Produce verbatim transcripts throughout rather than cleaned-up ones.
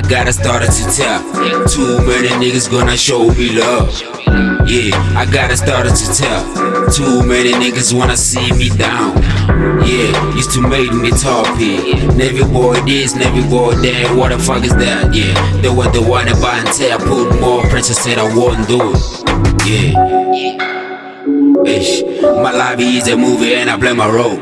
gotta start it to tell. Too many niggas gonna show me love. Yeah, I gotta start it to tell. Too many niggas wanna see me down. Yeah, used to make me topic. Navy boy this, Navy boy that. What the fuck is that? Yeah, they were the one about until I put more pressure, said I won't do it. Yeah. Ish. My life is a movie and I play my role.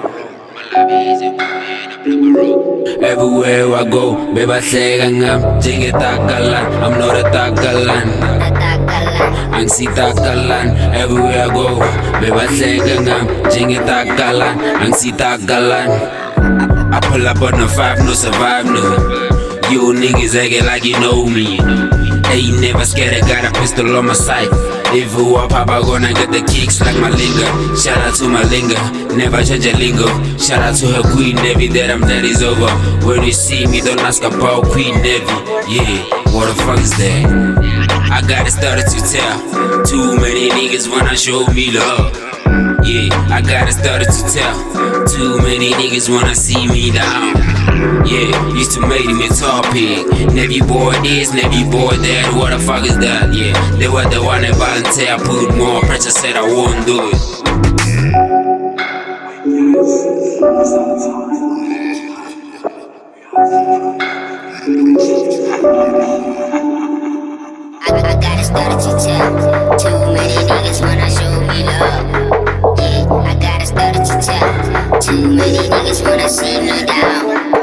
Everywhere I go, baby I say I'm Jiggy Takalan, I'm not a Takalan. Ang si Takalan, everywhere I go, baby I say I'm Jiggy Takalan, ang si Takalan. I pull up on the five, no survive, no. You niggas acting like you know me. Ain't never scared, I got a pistol on my side. If you up, I gonna get the kicks like my lingo. Shout out to my lingo, never change a lingo. Shout out to her Queen Navy, that I'm that is over. When you see me, don't ask about Queen Navy. Yeah, what the fuck is that? I got it started to tell. Too many niggas wanna show me love. Yeah, I got it started to tell. Too many niggas wanna see me down. Yeah, used to make me topic. Navy boy this, Navy boy that. What the fuck is that? Yeah, they were the one about until I put more pressure, said I won't do it. I, I got it started to tell. Too many niggas wanna show me love. Yeah, I got it started to tell. Too many niggas wanna see me down.